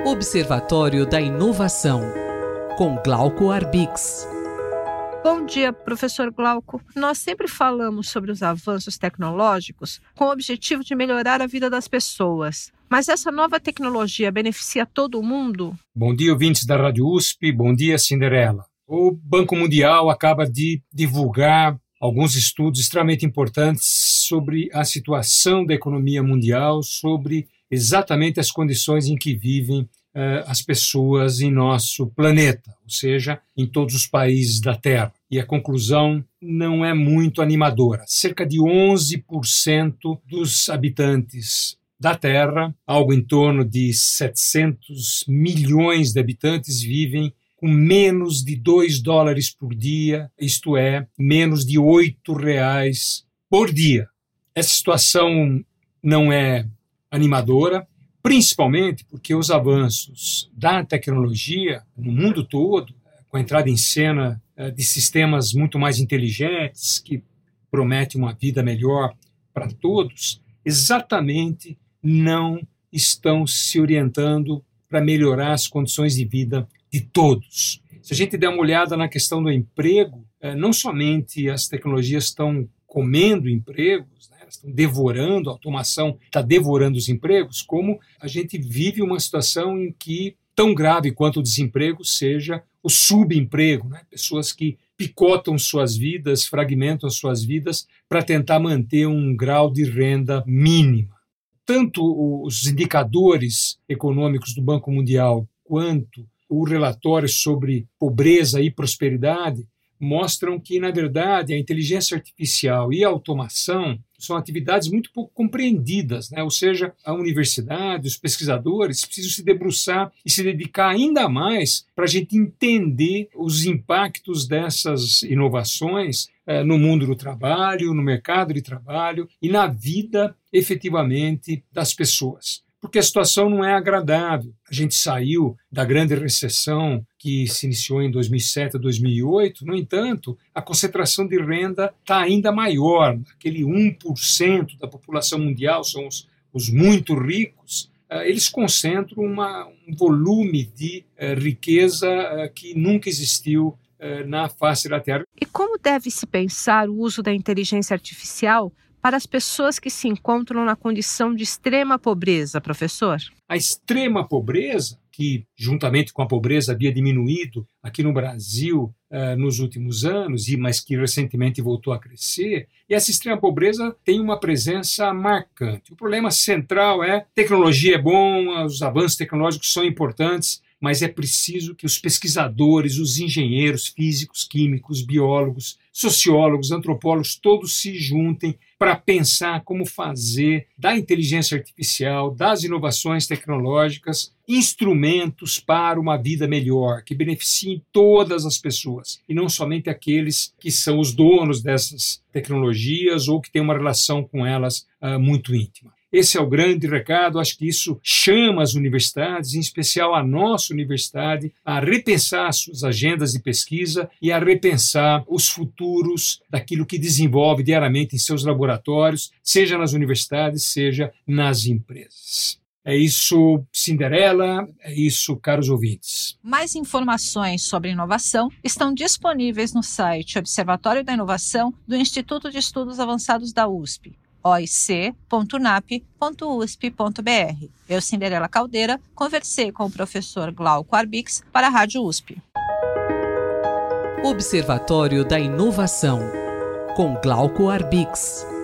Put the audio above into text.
Observatório da Inovação, com Glauco Arbix. Bom dia, professor Glauco. Nós sempre falamos sobre os avanços tecnológicos com o objetivo de melhorar a vida das pessoas. Mas essa nova tecnologia beneficia todo mundo? Bom dia, ouvintes da Rádio USP. Bom dia, Cinderela. O Banco Mundial acaba de divulgar alguns estudos extremamente importantes sobre a situação da economia mundial, sobre exatamente as condições em que vivem as pessoas em nosso planeta, ou seja, em todos os países da Terra. E a conclusão não é muito animadora. Cerca de 11% dos habitantes da Terra, algo em torno de 700 milhões de habitantes, vivem com menos de $2 por dia, isto é, menos de R$8 por dia. Essa situação não é animadora, principalmente porque os avanços da tecnologia no mundo todo, com a entrada em cena de sistemas muito mais inteligentes, que prometem uma vida melhor para todos, exatamente não estão se orientando para melhorar as condições de vida de todos. Se a gente der uma olhada na questão do emprego, não somente as tecnologias estão comendo empregos, elas estão devorando, a automação está devorando os empregos, como a gente vive uma situação em que, tão grave quanto o desemprego, seja o subemprego, pessoas que picotam suas vidas, fragmentam suas vidas para tentar manter um grau de renda mínima. Tanto os indicadores econômicos do Banco Mundial quanto o relatório sobre pobreza e prosperidade mostram que, na verdade, a inteligência artificial e a automação são atividades muito pouco compreendidas, Ou seja, a universidade, os pesquisadores precisam se debruçar e se dedicar ainda mais para a gente entender os impactos dessas inovações no mundo do trabalho, no mercado de trabalho e na vida, efetivamente, das pessoas. Porque a situação não é agradável. A gente saiu da grande recessão que se iniciou em 2007 a 2008, no entanto, a concentração de renda está ainda maior. Aquele 1% da população mundial são os muito ricos. Eles concentram um volume de riqueza que nunca existiu na face da Terra. E como deve se pensar o uso da inteligência artificial para as pessoas que se encontram na condição de extrema pobreza, professor? A extrema pobreza, que juntamente com a pobreza havia diminuído aqui no Brasil nos últimos anos, mas que recentemente voltou a crescer, e essa extrema pobreza tem uma presença marcante. O problema central é tecnologia é bom, os avanços tecnológicos são importantes, mas é preciso que os pesquisadores, os engenheiros físicos, químicos, biólogos, sociólogos, antropólogos, todos se juntem para pensar como fazer da inteligência artificial, das inovações tecnológicas, instrumentos para uma vida melhor, que beneficiem todas as pessoas, e não somente aqueles que são os donos dessas tecnologias ou que têm uma relação com elas muito íntima. Esse é o grande recado. Acho que isso chama as universidades, em especial a nossa universidade, a repensar suas agendas de pesquisa e a repensar os futuros daquilo que desenvolve diariamente em seus laboratórios, seja nas universidades, seja nas empresas. É isso, Cinderela, é isso, caros ouvintes. Mais informações sobre inovação estão disponíveis no site Observatório da Inovação do Instituto de Estudos Avançados da USP. oic.nap.usp.br. Eu, Cinderela Caldeira, conversei com o professor Glauco Arbix para a Rádio USP. Observatório da Inovação, com Glauco Arbix.